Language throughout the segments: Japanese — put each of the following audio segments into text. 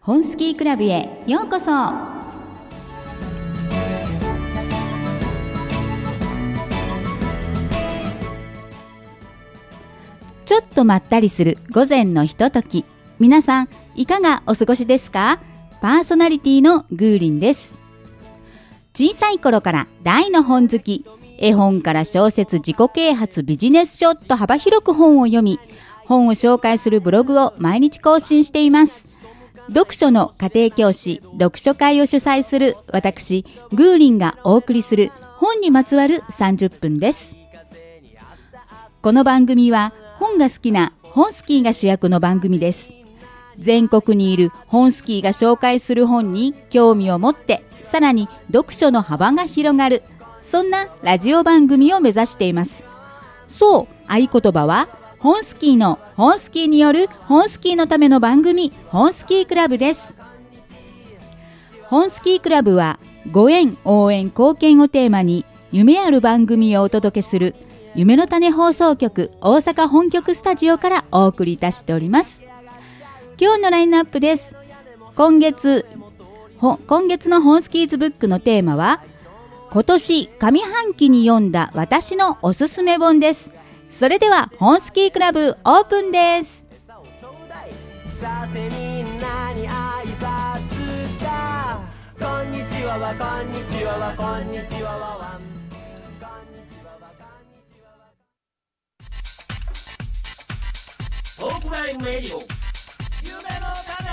本スキークラブへようこそ。ちょっとまったりする午前のひととき、皆さんいかがお過ごしですか？パーソナリティのグーリンです。小さい頃から大の本好き、絵本から小説、自己啓発、ビジネス書と幅広く本を読み、本を紹介するブログを毎日更新しています。読書の家庭教師、読書会を主催する私グーリンがお送りする本にまつわる30分です。この番組は本が好きな本スキーが主役の番組です。全国にいる本スキーが紹介する本に興味を持って、さらに読書の幅が広がる、そんなラジオ番組を目指しています。そう、合言葉は本スキーの本スキーによる本スキーのための番組、本スキークラブです。本スキークラブはご縁、応援、貢献をテーマに夢ある番組をお届けする夢の種放送局大阪本局スタジオからお送りいたしております。今日のラインナップです。今月の本スキーズブックのテーマは今年上半期に読んだ私のおすすめ本です。それでは本スキークラブオープンです。さてみんなに挨拶だ。こんにちはわこんにちはわこんにちはわわん、こんにちはわこんにちはわ。トークラインレディオ夢の種。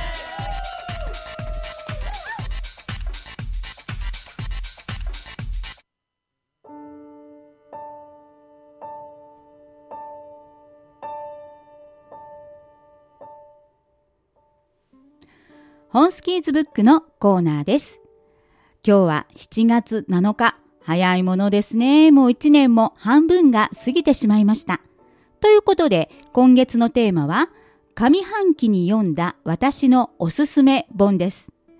本スキーズブックのコーナーです。今日は7月7日。早いものですね。もう1年も半分が過ぎてしまいました。ということで、今月のテーマは、上半期に読んだ私のおすすめ本です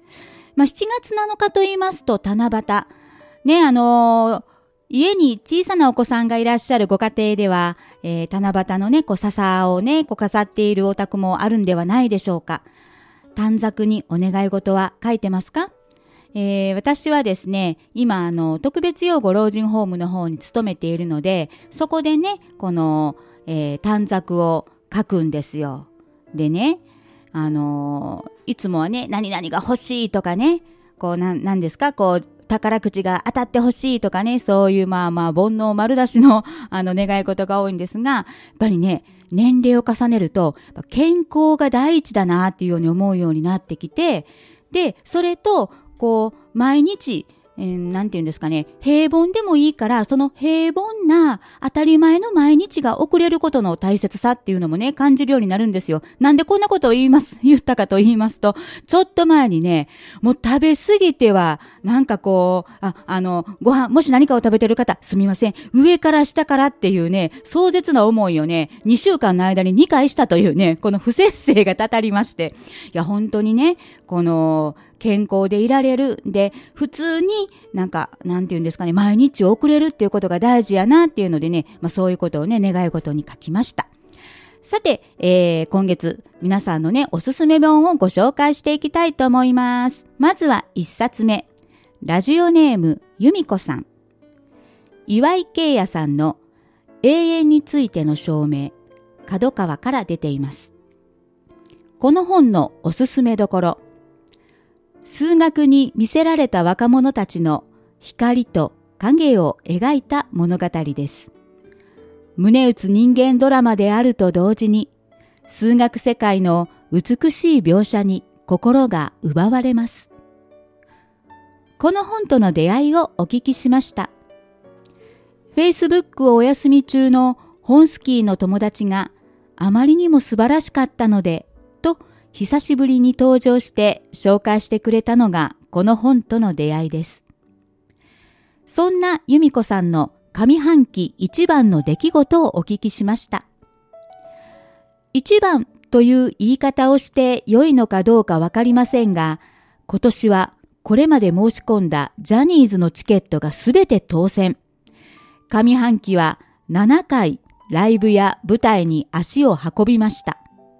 。7月7日と言いますと、七夕。ね、家に小さなお子さんがいらっしゃるご家庭では、七夕のね、笹をね、飾っているお宅もあるんではないでしょうか。短冊にお願い事は書いてますか？私はですね、今特別養護老人ホームの方に勤めているので、そこでね、この、短冊を書くんですよ。でね、いつもはね、何々が欲しいとかね、こうなんですか、こう宝くじが当たってほしいとかね、そういう煩悩丸出しの願い事が多いんですが、やっぱりね、年齢を重ねると健康が第一だなっていうように思うようになってきて、でそれとこう毎日なんていうんですかね、平凡でもいいから、その平凡な当たり前の毎日が送れることの大切さっていうのもね、感じるようになるんですよ。なんでこんなことを言ったかと言いますと、ちょっと前にね、もう食べ過ぎては、なんかこう、ご飯、もし何かを食べてる方、すみません、上から下からっていうね、壮絶な思いをね、2週間の間に2回したというね、この不摂生がたたりまして、いや、本当にね、この、健康でいられる。で、普通になんていうんですかね、毎日を送れるっていうことが大事やなっていうのでね、そういうことをね、願い事に書きました。さて、今月、皆さんのね、おすすめ本をご紹介していきたいと思います。まずは1冊目。ラジオネーム、由美子さん。岩井慶也さんの永遠についての証明、角川から出ています。この本のおすすめどころ、数学に魅せられた若者たちの光と影を描いた物語です。胸打つ人間ドラマであると同時に、数学世界の美しい描写に心が奪われます。この本との出会いをお聞きしました。Facebook をお休み中の本スキーの友達があまりにも素晴らしかったので、と久しぶりに登場して紹介してくれたのがこの本との出会いです。そんな由美子さんの上半期一番の出来事をお聞きしました。一番という言い方をして良いのかどうかわかりませんが、今年はこれまで申し込んだジャニーズのチケットがすべて当選。上半期は7回ライブや舞台に足を運びました。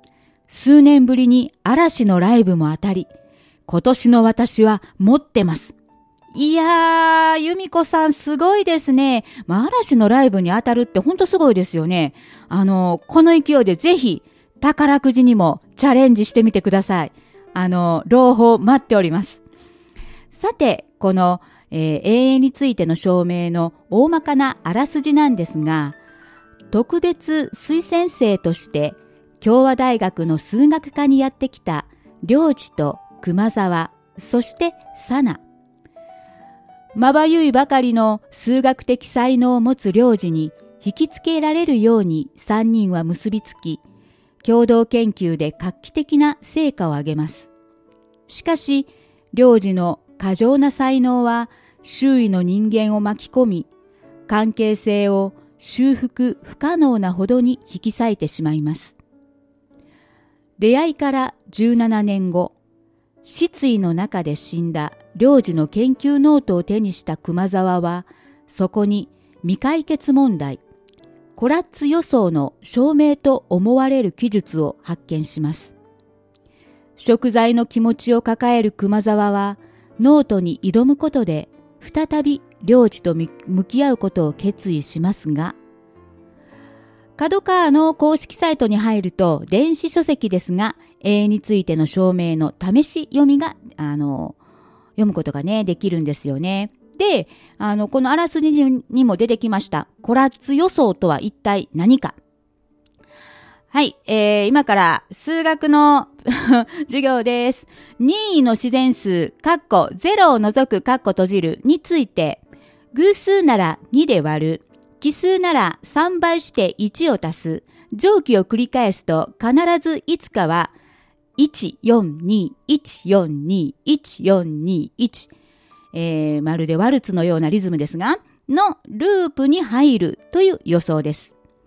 数年ぶりに嵐のライブも当たり、今年の私は持ってます。いやー、由美子さんすごいですね。嵐のライブに当たるってほんとすごいですよね。この勢いでぜひ宝くじにもチャレンジしてみてください。朗報待っております。さて、この、永遠についての証明の大まかなあらすじなんですが、特別推薦生として共和大学の数学科にやってきた良治と熊沢、そして佐奈。まばゆいばかりの数学的才能を持つ良治に引きつけられるように3人は結びつき、共同研究で画期的な成果を上げます。しかし、良治の過剰な才能は周囲の人間を巻き込み、関係性を修復不可能なほどに引き裂いてしまいます。出会いから17年後、失意の中で死んだ良治の研究ノートを手にした熊沢は、そこに未解決問題、コラッツ予想の証明と思われる記述を発見します。贖罪の気持ちを抱える熊沢は、ノートに挑むことで、再び良治と向き合うことを決意しますが、KADOKAWAの公式サイトに入ると、電子書籍ですが、永遠についての証明の試し読みが、読むことがね、できるんですよね。で、このあらすじにも出てきました。コラッツ予想とは一体何か。はい、今から数学の授業です。任意の自然数、0を除く閉じるについて、偶数なら2で割る、奇数なら3倍して1を足す、乗記を繰り返すと必ずいつかは、142、142、142、1、まるでワルツのようなリズムですが、のループに入るという予想です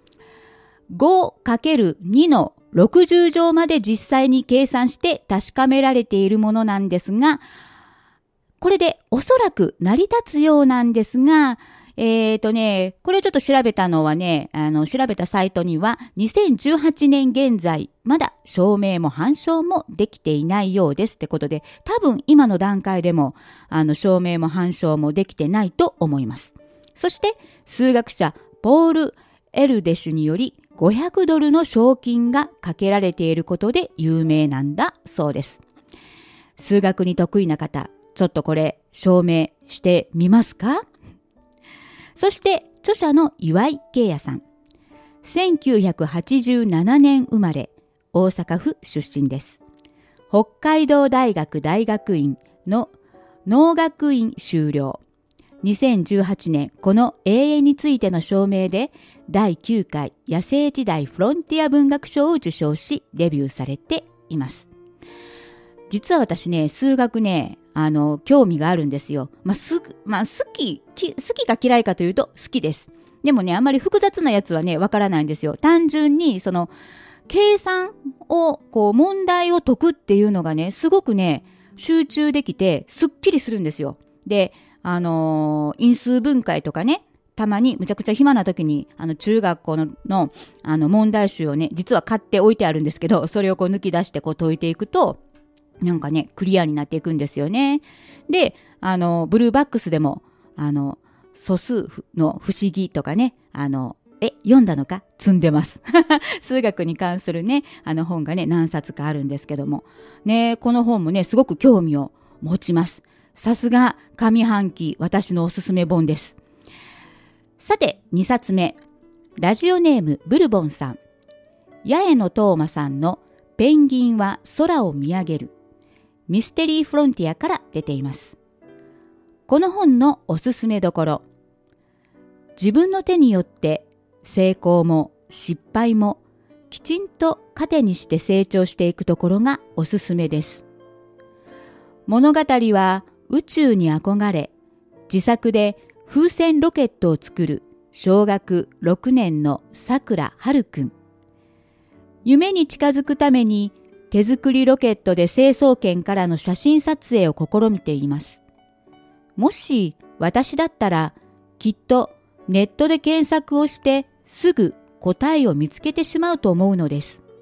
。5×2 の60乗まで実際に計算して確かめられているものなんですが、これでおそらく成り立つようなんですが、これをちょっと調べたのはね、調べたサイトには2018年現在、まだ証明も反証もできていないようですってことで、多分今の段階でも、証明も反証もできてないと思います。そして、数学者ポール・エルデシュにより$500の賞金がかけられていることで有名なんだそうです。数学に得意な方、ちょっとこれ証明してみますか？そして著者の岩井慶也さん。1987年生まれ、大阪府出身です。北海道大学大学院の農学院修了。2018年、この永遠についての証明で第9回野生時代フロンティア文学賞を受賞しデビューされています。実は私ね、数学ね、興味があるんですよ。好きか嫌いかというと好きです。でもね、あんまり複雑なやつはね、わからないんですよ。単純に、計算を、問題を解くっていうのがね、すごくね、集中できて、すっきりするんですよ。で、因数分解とかね、たまにむちゃくちゃ暇な時に、中学校の問題集をね、実は買って置いてあるんですけど、それを抜き出して解いていくと、なんかね、クリアになっていくんですよね。で、ブルーバックスでも、素数の不思議とかね、読んだのか積んでます。数学に関するね、本がね、何冊かあるんですけども。ね、この本もね、すごく興味を持ちます。さすが上半期私のおすすめ本です。さて、2冊目。ラジオネームブルボンさん。八重野トーマさんのペンギンは空を見上げる。ミステリーフロンティアから出ています。この本のおすすめどころ。自分の手によって成功も失敗もきちんと糧にして成長していくところがおすすめです。物語は宇宙に憧れ、自作で風船ロケットを作る小学6年のさくらはるくん。夢に近づくために手作りロケットで成層圏からの写真撮影を試みています。もし私だったらきっとネットで検索をしてすぐ答えを見つけてしまうと思うのです。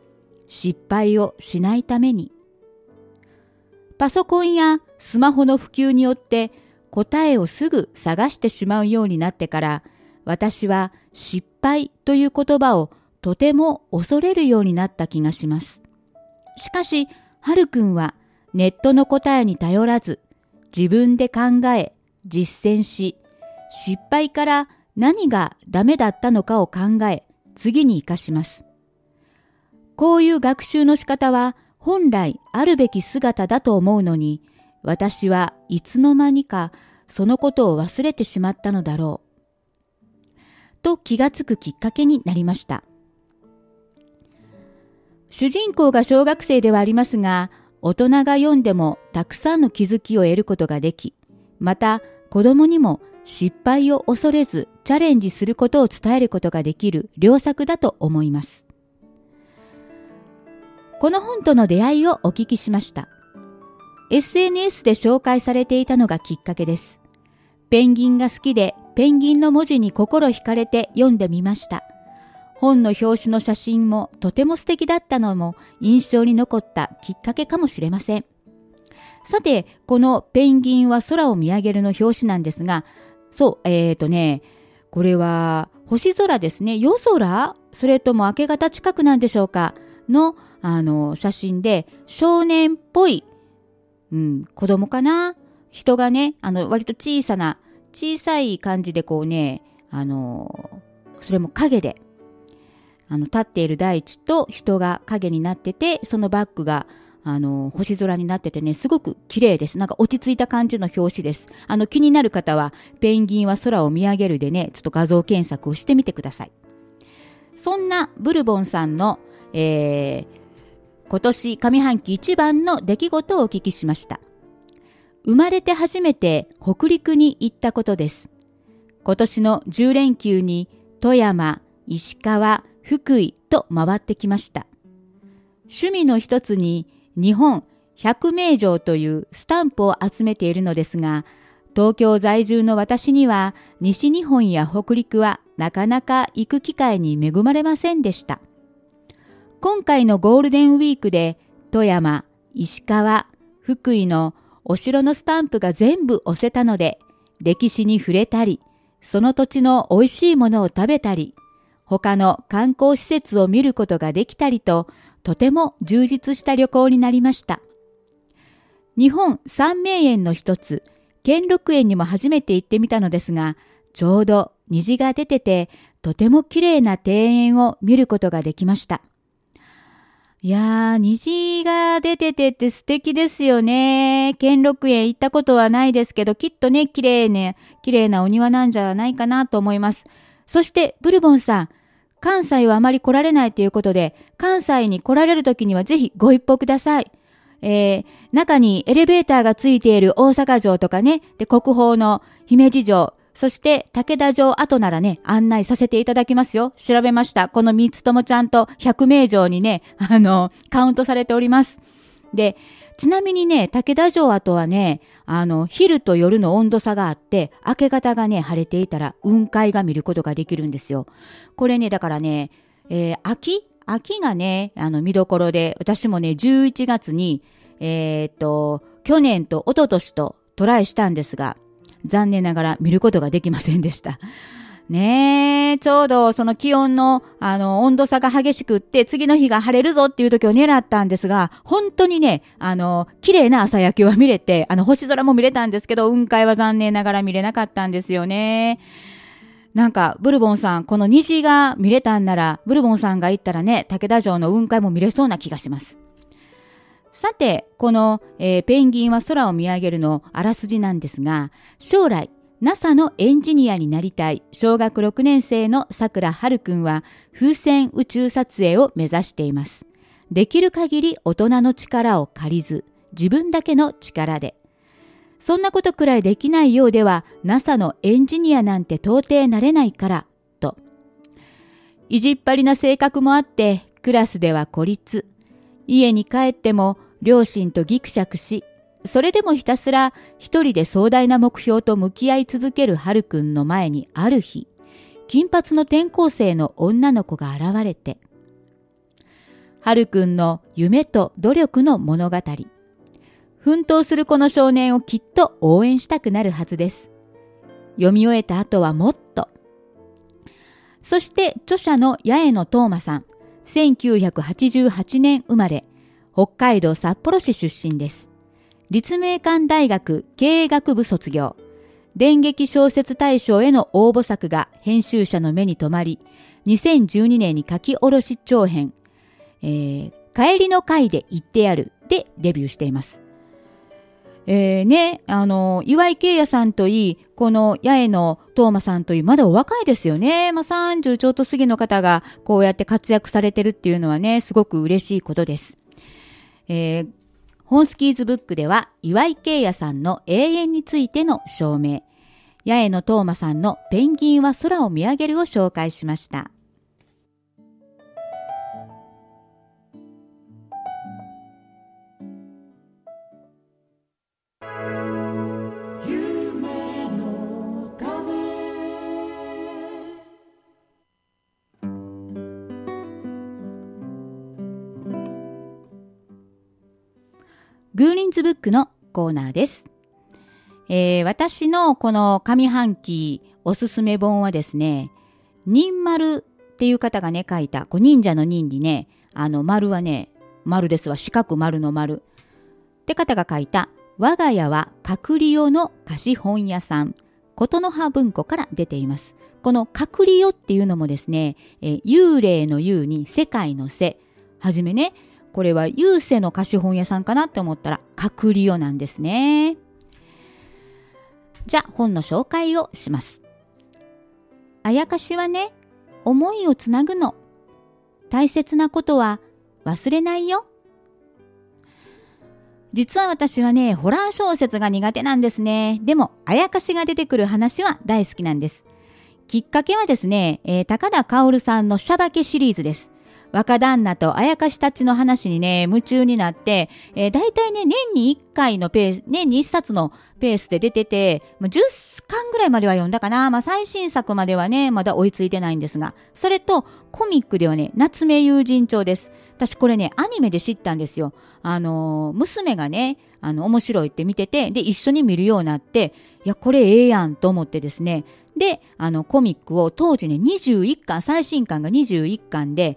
失敗をしないために。パソコンやスマホの普及によって答えをすぐ探してしまうようになってから、私は失敗という言葉をとても恐れるようになった気がします。しかし、はるくんはネットの答えに頼らず、自分で考え、実践し、失敗から何がダメだったのかを考え、次に生かします。こういう学習の仕方は本来あるべき姿だと思うのに、私はいつの間にかそのことを忘れてしまったのだろう。と気がつくきっかけになりました。主人公が小学生ではありますが、大人が読んでもたくさんの気づきを得ることができ、また子供にも失敗を恐れずチャレンジすることを伝えることができる良作だと思います。この本との出会いをお聞きしました。SNS で紹介されていたのがきっかけです。ペンギンが好きで、ペンギンの文字に心惹かれて読んでみました。本の表紙の写真もとても素敵だったのも印象に残ったきっかけかもしれません。さて、このペンギンは空を見上げるの表紙なんですが、そう、これは星空ですね。夜空？それとも明け方近くなんでしょうかの、写真で少年っぽい、子供かな？人がね、割と小さい感じでこうね、それも影で、立っている大地と人が影になってて、そのバックが、星空になっててね、すごく綺麗です。なんか落ち着いた感じの表紙です。気になる方は、ペンギンは空を見上げるでね、ちょっと画像検索をしてみてください。そんなブルボンさんの、今年上半期一番の出来事をお聞きしました。生まれて初めて北陸に行ったことです。今年の10連休に富山、石川、福井と回ってきました。趣味の一つに日本100名城というスタンプを集めているのですが、東京在住の私には西日本や北陸はなかなか行く機会に恵まれませんでした。今回のゴールデンウィークで富山、石川、福井のお城のスタンプが全部押せたので、歴史に触れたり、その土地の美味しいものを食べたり、他の観光施設を見ることができたりと、とても充実した旅行になりました。日本三名園の一つ、兼六園にも初めて行ってみたのですが、ちょうど虹が出てて、とても綺麗な庭園を見ることができました。いやー、虹が出ててって素敵ですよね。兼六園行ったことはないですけど、きっとね、綺麗なお庭なんじゃないかなと思います。そして、ブルボンさん、関西はあまり来られないということで、関西に来られるときにはぜひご一報ください。中にエレベーターがついている大阪城とかね、で、国宝の姫路城、そして武田城跡ならね、案内させていただきますよ。調べました。この3つともちゃんと100名城にね、カウントされております。で、ちなみにね、武田城跡はね、昼と夜の温度差があって、明け方がね、晴れていたら雲海が見ることができるんですよ。これね、だからね、秋がね、見どころで、私もね、11月に、去年と一昨年とトライしたんですが、残念ながら見ることができませんでした。ねえ、ちょうどその気温の、温度差が激しくって、次の日が晴れるぞっていう時を狙ったんですが、本当にね、綺麗な朝焼けは見れて、星空も見れたんですけど、雲海は残念ながら見れなかったんですよね。なんか、ブルボンさん、この虹が見れたんなら、ブルボンさんが行ったらね、武田城の雲海も見れそうな気がします。さて、この、ペンギンは空を見上げるのあらすじなんですが、将来、NASA のエンジニアになりたい小学6年生の桜春くんは風船宇宙撮影を目指しています。できる限り大人の力を借りず、自分だけの力で。そんなことくらいできないようでは NASA のエンジニアなんて到底なれないから、と。意地っ張りな性格もあってクラスでは孤立。家に帰っても両親とギクシャクし、それでもひたすら一人で壮大な目標と向き合い続けるはるくんの前にある日、金髪の転校生の女の子が現れて、 はるくんの夢と努力の物語。奮闘するこの少年をきっと応援したくなるはずです。読み終えた後はもっと。そして著者の八重野東馬さん、1988年生まれ、北海道札幌市出身です。立命館大学経営学部卒業。電撃小説大賞への応募作が編集者の目に留まり、2012年に書き下ろし長編、帰りの会で言ってやるでデビューしています。岩井慶也さんといい、この八重野東馬さんといい、まだお若いですよね。30ちょっと過ぎの方がこうやって活躍されてるっていうのはね、すごく嬉しいことです。本スキーズブックでは岩井慶也さんの永遠についての証明、八重野東馬さんのペンギンは空を見上げるを紹介しました。グーリンズブックのコーナーです。私のこの上半期おすすめ本はですね、忍丸っていう方がね書いた、忍者の忍にね、丸はね、丸ですわ、四角丸の丸って方が書いた、我が家は隠り世の貸本屋さん、琴の葉文庫から出ています。この隠り世っていうのもですね、幽霊の幽に世界の世、はじめね、これは有世の貸本屋さんかなって思ったら隠り世なんですね。じゃあ本の紹介をします。あやかしはね、思いをつなぐの。大切なことは忘れないよ。実は私はね、ホラー小説が苦手なんですね。でもあやかしが出てくる話は大好きなんです。きっかけはですね、高田薫さんのシャバケシリーズです。若旦那とあやかしたちの話にね、夢中になって、だいたいね、年に1冊のペースで出てて、10巻ぐらいまでは読んだかな。最新作まではね、まだ追いついてないんですが、それとコミックではね、夏目友人帳です。私これね、アニメで知ったんですよ。娘がね、面白いって見てて、で、一緒に見るようになって、いや、これええやんと思ってですね。で、コミックを当時ね、21巻、最新巻が21巻で、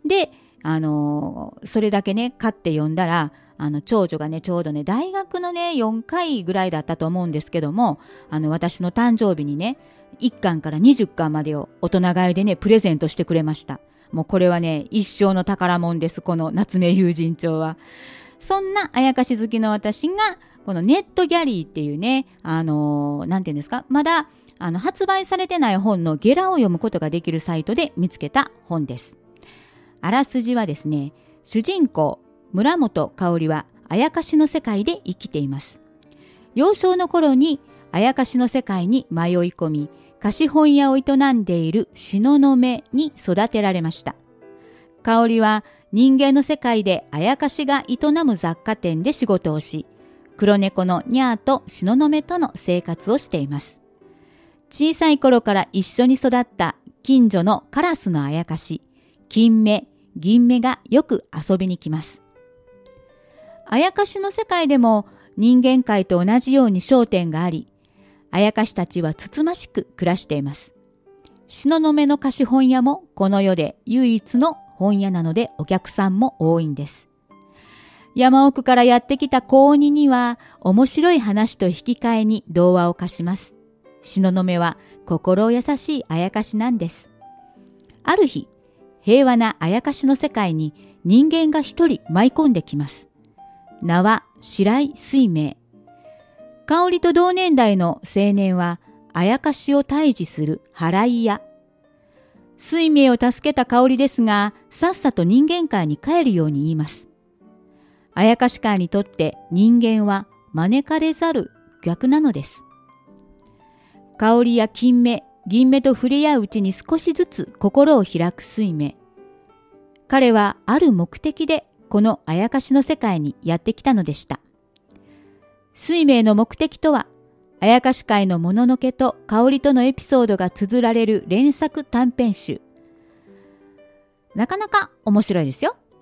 それだけね、買って読んだら、長女がね、ちょうどね、大学のね、4回ぐらいだったと思うんですけども、私の誕生日にね、1巻から20巻までを大人買いでね、プレゼントしてくれました。もうこれはね、一生の宝物です、この夏目友人帳は。そんなあやかし好きの私が、このネットギャリーっていうね、なんていうんですか、まだ、発売されてない本のゲラを読むことができるサイトで見つけた本です。あらすじはですね、主人公村本香織はあやかしの世界で生きています。幼少の頃にあやかしの世界に迷い込み、貸本屋を営んでいる東雲に育てられました。香織は人間の世界であやかしが営む雑貨店で仕事をし、黒猫のニャーと東雲との生活をしています。小さい頃から一緒に育った近所のカラスのあやかし、金目、銀目がよく遊びに来ます。あやかしの世界でも人間界と同じように商店があり、あやかしたちはつつましく暮らしています。東雲の貸本屋もこの世で唯一の本屋なのでお客さんも多いんです。山奥からやってきた高2には面白い話と引き換えに童話を貸します。東雲は心優しいあやかしなんです。ある日、平和なあやかしの世界に人間が一人舞い込んできます。名は白井水明。香織と同年代の青年はあやかしを退治する払い屋。水明を助けた香織ですが、さっさと人間界に帰るように言います。あやかし界にとって人間は招かれざる逆なのです。香織や金目、銀目と触れ合ううちに少しずつ心を開く水明。彼はある目的でこのあやかしの世界にやってきたのでした。水明の目的とは、あやかし界のもののけと香りとのエピソードが綴られる連作短編集。なかなか面白いですよ。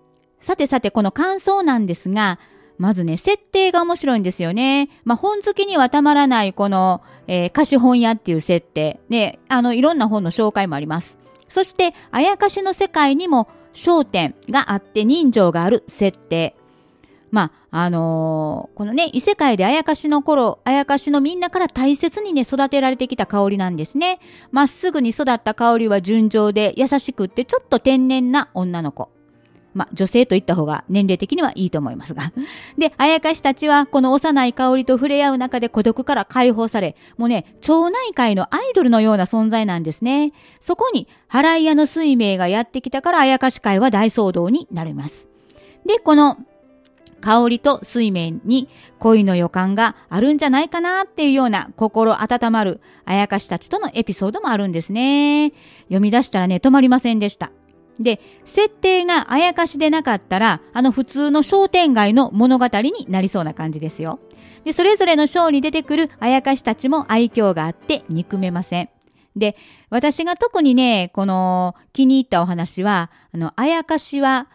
さてさて、この感想なんですが、まずね、設定が面白いんですよね。本好きにはたまらないこの、貸本屋っていう設定。ね、いろんな本の紹介もあります。そして、あやかしの世界にも焦点があって人情がある設定。このね、異世界であやかしのみんなから大切にね、育てられてきた香りなんですね。まっすぐに育った香りは純情で優しくってちょっと天然な女の子。女性と言った方が年齢的にはいいと思いますが。で、あやかしたちはこの幼い香りと触れ合う中で孤独から解放され、もうね、町内会のアイドルのような存在なんですね。そこに払い屋の水明がやってきたからあやかし会は大騒動になります。で、この香りと水面に恋の予感があるんじゃないかなっていうような心温まるあやかしたちとのエピソードもあるんですね。読み出したらね、止まりませんでした。で、設定があやかしでなかったら、普通の商店街の物語になりそうな感じですよ。で、それぞれのショーに出てくるあやかしたちも愛嬌があって憎めません。で、私が特にね、この気に入ったお話は、あやかしは、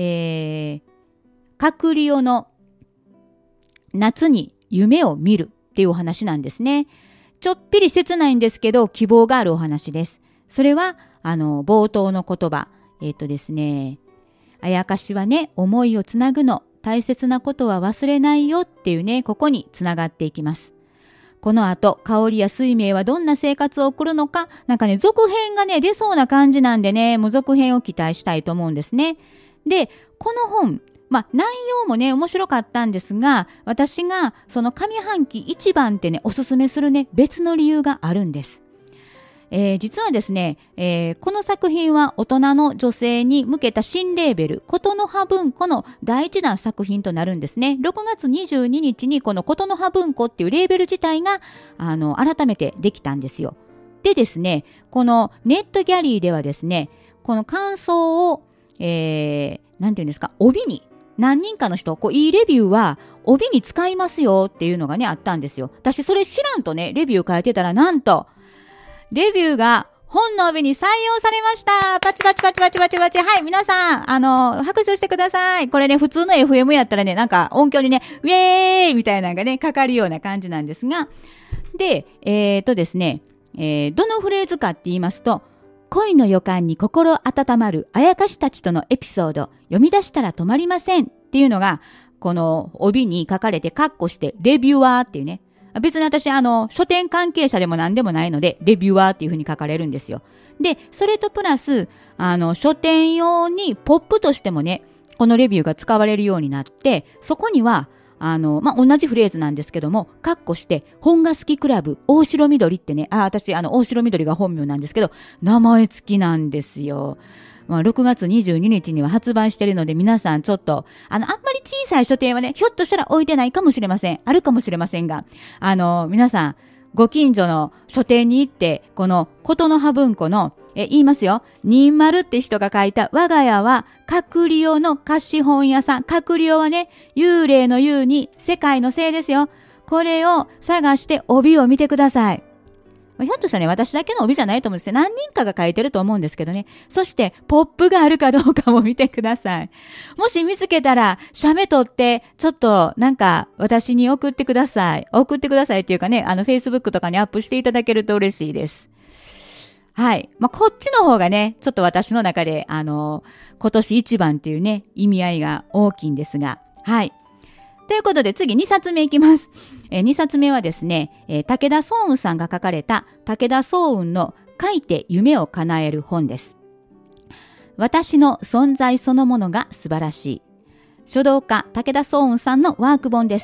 カクリオの夏に夢を見るっていうお話なんですね。ちょっぴり切ないんですけど、希望があるお話です。それは、冒頭の言葉。ですね、あやかしはね、思いをつなぐの、大切なことは忘れないよっていうね、ここにつながっていきます。この後、香りや水明はどんな生活を送るのか、なんかね、続編がね、出そうな感じなんでね、もう続編を期待したいと思うんですね。で、この本、内容もね、面白かったんですが、私がその上半期一番ってね、おすすめするね、別の理由があるんです。実はですね、この作品は大人の女性に向けた新レーベル、琴の葉文庫の第一弾作品となるんですね。6月22日にこの琴の葉文庫っていうレーベル自体が、改めてできたんですよ。でですね、このネットギャリーではですね、この感想を、なんていうんですか、帯に、何人かの人、いいレビューは帯に使いますよっていうのがね、あったんですよ。私それ知らんとね、レビュー書いてたらなんと、レビューが本の帯に採用されました。パチパチパチパチパチパチ。はい、皆さん、拍手してください。これね、普通の FM やったらね、なんか音響にね、ウェーイみたいなのがね、かかるような感じなんですが。で、ですね、どのフレーズかって言いますと、恋の予感に心温まるあやかしたちとのエピソード、読み出したら止まりませんっていうのが、この帯に書かれてカッコして、レビュアーっていうね、別に私、書店関係者でも何でもないので、レビュアーっていう風に書かれるんですよ。で、それとプラス、書店用にポップとしてもね、このレビューが使われるようになって、そこには、同じフレーズなんですけども、カッコして、本が好きクラブ、大城みどりってね、私、大城みどりが本名なんですけど、名前付きなんですよ。6月22日には発売しているので、皆さんちょっと、あんまり小さい書店はね、ひょっとしたら置いてないかもしれません。あるかもしれませんが、皆さん、ご近所の書店に行って、この琴の葉文庫の、言いますよ。20って人が書いた、我が家は、カクリオの貸本屋さん。カクリオはね、幽霊の幽に、世界のせいですよ。これを探して帯を見てください。ひょっとしたらね、私だけの帯じゃないと思うんですよ。何人かが書いてると思うんですけどね。そして、ポップがあるかどうかも見てください。もし見つけたら、写メ撮って、ちょっと、なんか、私に送ってください。送ってくださいっていうかね、Facebook とかにアップしていただけると嬉しいです。はい。こっちの方がね、ちょっと私の中で、今年一番っていうね、意味合いが大きいんですが、はい。ということで次2冊目いきます。2冊目はですね、武田双雲さんが書かれた武田双雲の書いて夢を叶える本です。私の存在そのものが素晴らしい。書道家武田双雲さんのワーク本です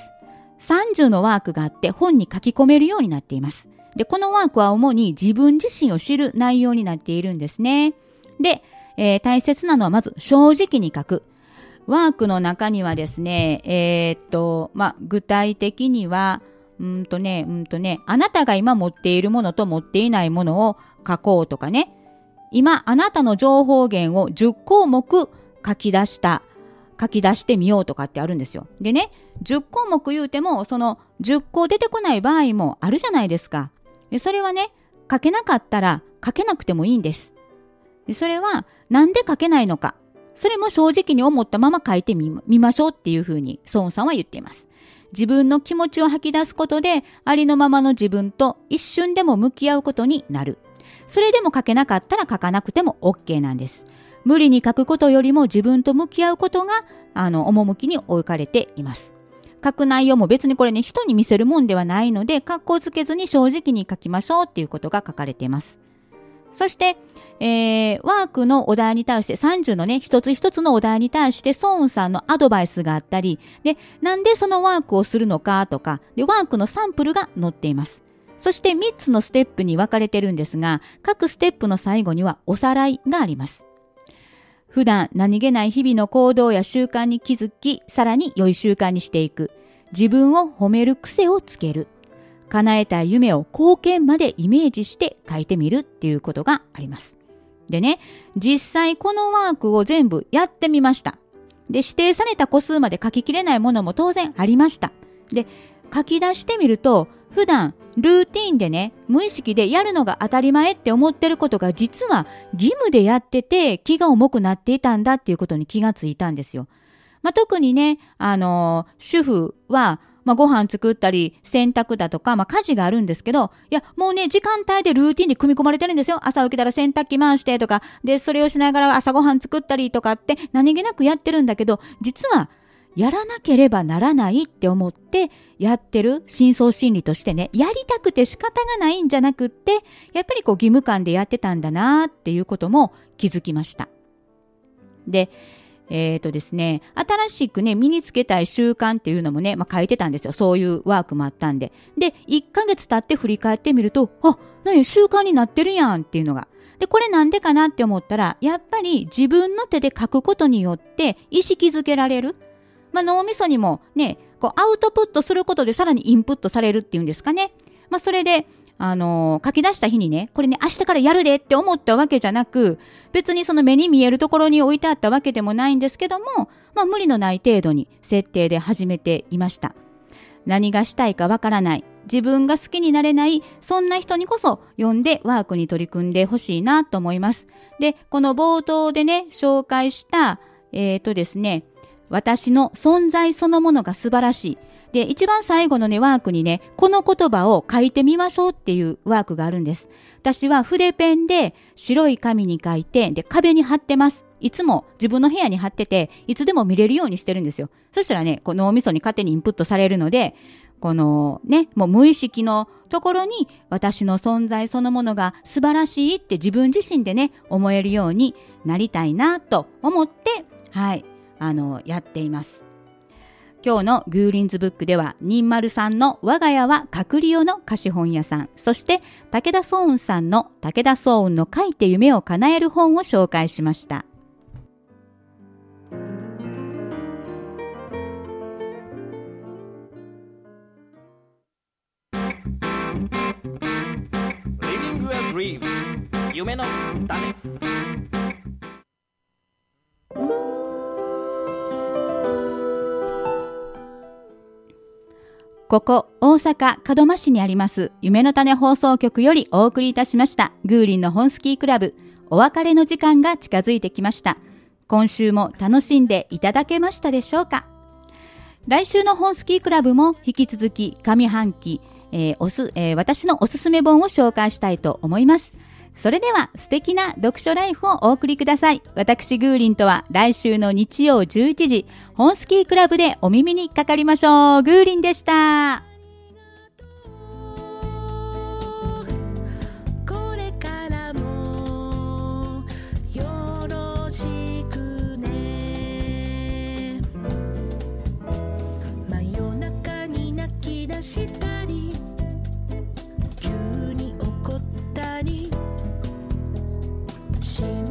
。30のワークがあって本に書き込めるようになっています。で、このワークは主に自分自身を知る内容になっているんですね。で、大切なのはまず正直に書く。ワークの中にはですね、具体的には、あなたが今持っているものと持っていないものを書こうとかね、今あなたの情報源を10項目書き出してみようとかってあるんですよ。でね、10項目言うても、その10項出てこない場合もあるじゃないですか。でそれはね、書けなかったら書けなくてもいいんです。でそれはなんで書けないのか。 それも正直に思ったまま書いてみましょうっていうふうにソーンさんは言っています。自分の気持ちを吐き出すことでありのままの自分と一瞬でも向き合うことになる。それでも書けなかったら書かなくても OK なんです。無理に書くことよりも自分と向き合うことが趣に置かれています。書く内容も別にこれね、人に見せるもんではないので、格好つけずに正直に書きましょうっていうことが書かれています。そして、ワークのお題に対して30のね、一つ一つのお題に対してソーンさんのアドバイスがあったり、で、なんでそのワークをするのかとか、で、ワークのサンプルが載っています。そして3つのステップに分かれてるんですが、各ステップの最後にはおさらいがあります。普段何気ない日々の行動や習慣に気づき、さらに良い習慣にしていく。自分を褒める癖をつける。叶えたい夢を貢献までイメージして書いてみるっていうことがあります。でね、実際このワークを全部やってみました。で、指定された個数まで書ききれないものも当然ありました。で、書き出してみると、普段ルーティンでね、無意識でやるのが当たり前って思ってることが実は義務でやってて気が重くなっていたんだっていうことに気がついたんですよ。特にね、主婦は、ご飯作ったり、洗濯だとか、家事があるんですけど、いや、もうね、時間帯でルーティンに組み込まれてるんですよ。朝起きたら洗濯機回してとか、で、それをしながら朝ご飯作ったりとかって何気なくやってるんだけど、実は、やらなければならないって思ってやってる深層心理としてね、やりたくて仕方がないんじゃなくって、やっぱり義務感でやってたんだなっていうことも気づきました。で、ですね、新しくね、身につけたい習慣っていうのもね、書いてたんですよ。そういうワークもあったんで。で、1ヶ月経って振り返ってみると、何習慣になってるやんっていうのが。で、これなんでかなって思ったら、やっぱり自分の手で書くことによって意識づけられる。脳みそにもね、アウトプットすることでさらにインプットされるっていうんですかね。それで、書き出した日にね、これね、明日からやるでって思ったわけじゃなく、別にその目に見えるところに置いてあったわけでもないんですけども、無理のない程度に設定で始めていました。何がしたいかわからない、自分が好きになれない、そんな人にこそ読んでワークに取り組んでほしいなと思います。で、この冒頭でね、紹介した、ですね、私の存在そのものが素晴らしい。で、一番最後のね、ワークにね、この言葉を書いてみましょうっていうワークがあるんです。私は筆ペンで白い紙に書いて、で、壁に貼ってます。いつも自分の部屋に貼ってて、いつでも見れるようにしてるんですよ。そしたらね、この脳みそに勝手にインプットされるので、このね、もう無意識のところに私の存在そのものが素晴らしいって自分自身でね、思えるようになりたいなと思って、はい、やっています。今日のグーリンズブックでは、20さんの我が家はカクリオの貸本屋さん、そして武田壮雲さんの武田壮雲の書いて夢を叶える本を紹介しました。 Living a dream 夢の種。 ここ大阪門真市にあります夢の種放送局よりお送りいたしましたグーリンの本スキークラブ。お別れの時間が近づいてきました。今週も楽しんでいただけましたでしょうか。来週の本スキークラブも引き続き上半期、私のおすすめ本を紹介したいと思います。それでは素敵な読書ライフをお送りください。私グーリンとは来週の日曜11時、本スキークラブでお耳にかかりましょう。グーリンでした。 これからもよろしくね。真夜中に泣き出したり、急に怒ったり、心